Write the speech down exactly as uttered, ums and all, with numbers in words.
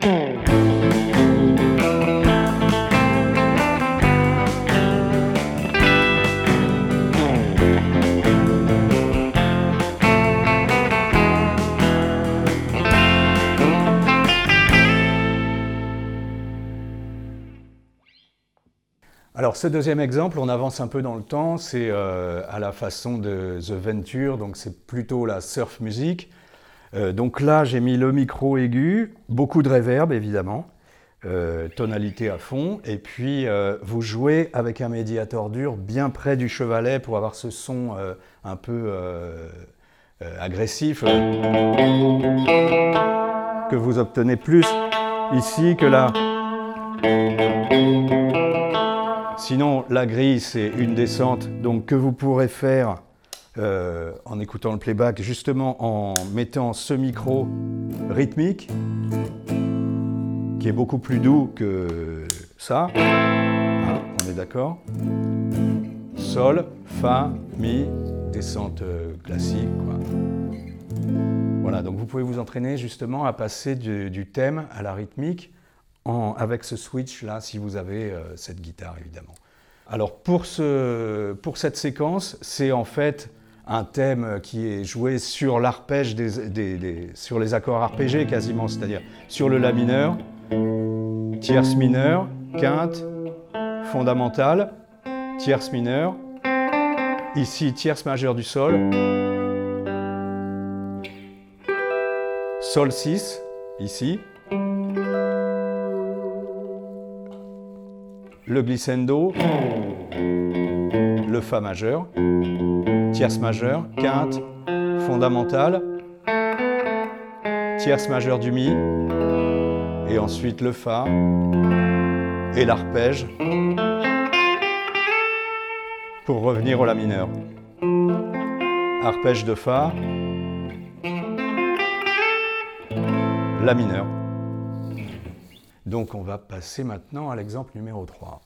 Alors ce deuxième exemple, on avance un peu dans le temps, c'est euh, à la façon de The Venture, donc c'est plutôt la surf music. Euh, donc là j'ai mis le micro aigu, beaucoup de reverb évidemment, euh, tonalité à fond, et puis euh, vous jouez avec un médiator dur bien près du chevalet pour avoir ce son euh, un peu euh, euh, agressif, euh, que vous obtenez plus ici que là. Sinon, la grille, c'est une descente donc, que vous pourrez faire euh, en écoutant le playback, justement en mettant ce micro rythmique, qui est beaucoup plus doux que ça. Hein, on est d'accord? Sol, Fa, Mi, descente euh, classique, quoi. Voilà, donc vous pouvez vous entraîner justement à passer du, du thème à la rythmique, En, avec ce switch-là, si vous avez euh, cette guitare, évidemment. Alors, pour, ce, pour cette séquence, c'est en fait un thème qui est joué sur l'arpège, des, des, des, sur les accords arpégés quasiment, c'est-à-dire sur le La mineur, tierce mineure, quinte, fondamentale, tierce mineure, ici tierce majeure du sol, sol six, ici, le glissando, le Fa majeur, tierce majeure, quinte, fondamentale, tierce majeure du Mi, et ensuite le Fa, et l'arpège, pour revenir au La mineur. Arpège de Fa, La mineur. Donc on va passer maintenant à l'exemple numéro trois.